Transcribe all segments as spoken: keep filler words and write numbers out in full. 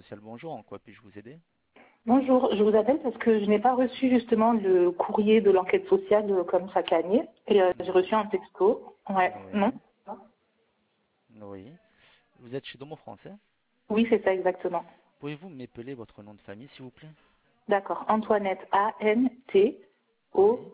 sociale, bonjour, en quoi puis-je vous aider? Bonjour, je vous appelle parce que je n'ai pas reçu justement le courrier de l'enquête sociale euh, comme chaque année. Et euh, j'ai reçu un texto. Ouais, non? Oui, oui. Vous êtes chez Domo Français? Oui, c'est ça exactement. Pouvez-vous m'épeler votre nom de famille, s'il vous plaît? D'accord. Antoinette, Oui.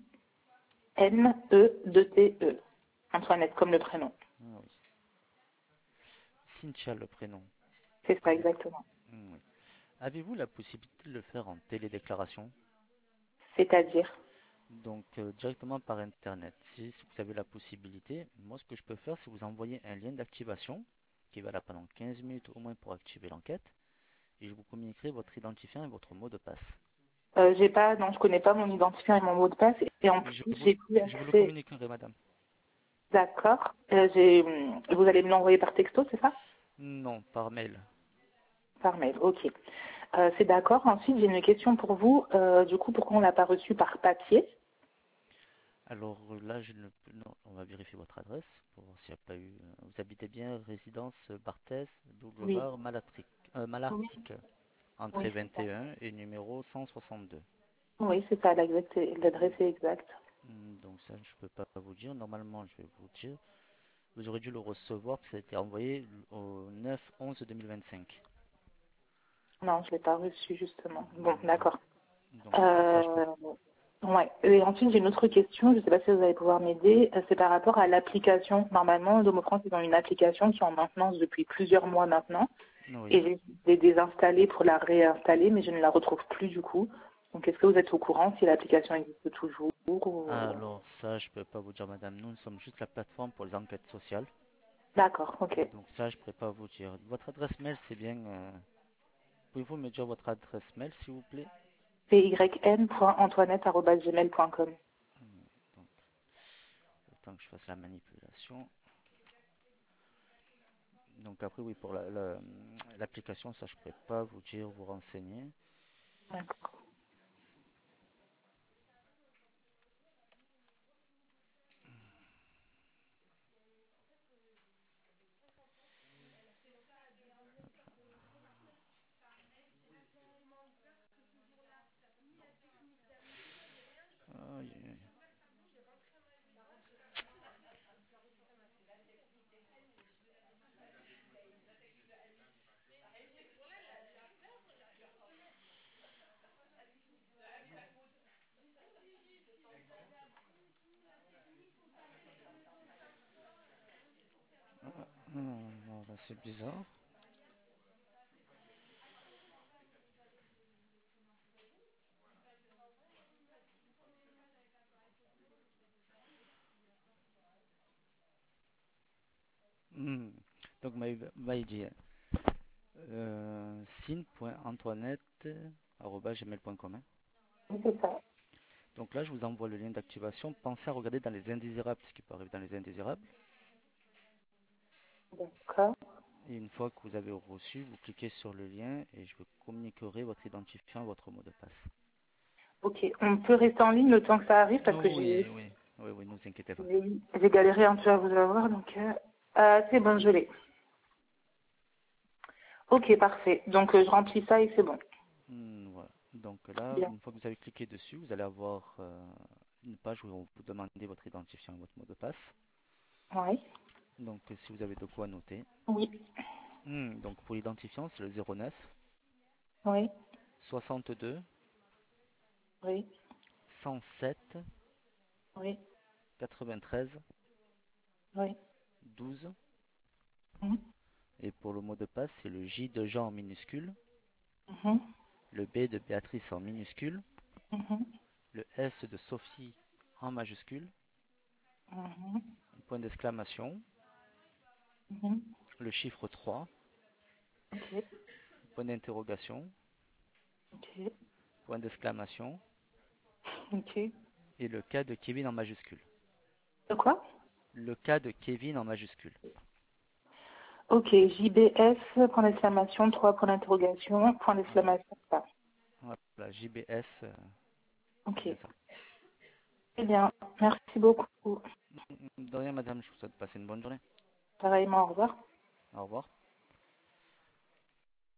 A-N-T-O-I-N-E-D-T-E. Antoinette, comme le prénom. Ah oui. Cynthia, le prénom. C'est ça exactement. Hmm, oui. Avez-vous la possibilité de le faire en télédéclaration? C'est-à-dire? Donc, euh, directement par Internet. Si, si vous avez la possibilité, moi, ce que je peux faire, c'est vous envoyer un lien d'activation qui va là pendant quinze minutes au moins pour activer l'enquête. Et je vous communiquerai votre identifiant et votre mot de passe. Euh, j'ai pas, non, je connais pas mon identifiant et mon mot de passe. Et en Je plus, vous, j'ai plus je vous le accès. communiquerai, madame. D'accord. Euh, j'ai, vous allez me l'envoyer par texto, c'est ça? Non, par mail. Par mail, ok. Euh, c'est d'accord. Ensuite, j'ai une question pour vous. Euh, du coup, pourquoi on l'a pas reçu par papier? Alors euh, là, je ne peux- non, on va vérifier votre adresse pour voir s'il n'y a pas eu. euh, Vous habitez bien résidence Barthès, Oui. boulevard Malatric, euh, Oui, Malartic, entrée oui, c'est vingt ça. et un et numéro cent soixante-deux. Oui, c'est ça, l'exact- l'adresse est exacte. Hmm, Donc ça, je peux pas vous dire. Normalement, je vais vous dire. Vous aurez dû le recevoir, parce que ça a été envoyé au neuf onze deux mille vingt-cinq. Non, je l'ai pas reçu, justement. Bon, Hmm, Donc, d'accord. donc ça, je peux. Euh, ouais. Et ensuite, j'ai une autre question. Je ne sais pas si vous allez pouvoir m'aider. Euh, C'est par rapport à l'application. Normalement, Domo France, ils ont une application qui est en maintenance depuis plusieurs mois maintenant. Et Oui. j'ai j'ai désinstallé pour la réinstaller, mais je ne la retrouve plus du coup. Donc, est-ce que vous êtes au courant si l'application existe toujours ou... Alors ça, je peux pas vous dire, madame. Nous, nous sommes juste la plateforme pour les enquêtes sociales. D'accord, ok. Donc ça, je pourrais pas vous dire. Votre adresse mail, c'est bien. euh, Pouvez-vous me dire votre adresse mail, s'il vous plaît? p y n point antoinette arobase gmail point com. Donc, le temps que je fasse la manipulation. Donc après, oui, pour la- la- l'application, ça, je pourrais pas vous dire, vous renseigner. D'accord. Aïe, aïe, aïe. Ah, non, non, là, c'est bizarre. Hmm. Donc, m'avez dit euh, sin point antoinette arobase gmail point com, hein. Oui, c'est ça. Donc là, je vous envoie le lien d'activation. Pensez à regarder dans les indésirables, ce qui peut arriver dans les indésirables. D'accord. Et une fois que vous avez reçu, vous cliquez sur le lien et je vous communiquerai votre identifiant et votre mot de passe. Ok. On peut rester en ligne le temps que ça arrive parce que Oui, j'ai oui, oui, oui, ne vous inquiétez pas. j'ai j'ai galéré un peu à vous avoir. Donc, euh, euh, c'est bon, je l'ai. Ok, parfait. Donc, euh, je remplis ça et c'est bon. Hmm, voilà. Donc là, Bien. une fois que vous avez cliqué dessus, vous allez avoir euh, une page où on vous demander votre identifiant et votre mot de passe. Oui. Donc euh, si vous avez de quoi noter. Oui. Hmm, donc pour l'identifiant, c'est le zéro neuf Oui. soixante-deux Oui. cent sept Oui. quatre-vingt-treize Oui. douze. Mhm. Et pour le mot de passe, c'est le J de Jean en minuscule, Mhm. le B de Béatrice en minuscule, Mhm. le S de Sophie en majuscule, Mhm. un point d'exclamation, Mhm. le chiffre trois, Ok. point d'interrogation, Ok. point d'exclamation, Ok. et le K de Kevin en majuscule. De quoi? Le K de Kevin en majuscule. Ok. J B S, point d'exclamation, trois points d'interrogation, point Voilà, d'exclamation. Ça. voilà, J B S, euh, c'est Ok. bien ça. Très bien. Merci beaucoup. De rien, madame, je vous souhaite de passer une bonne journée. Pareillement, au revoir. Au revoir.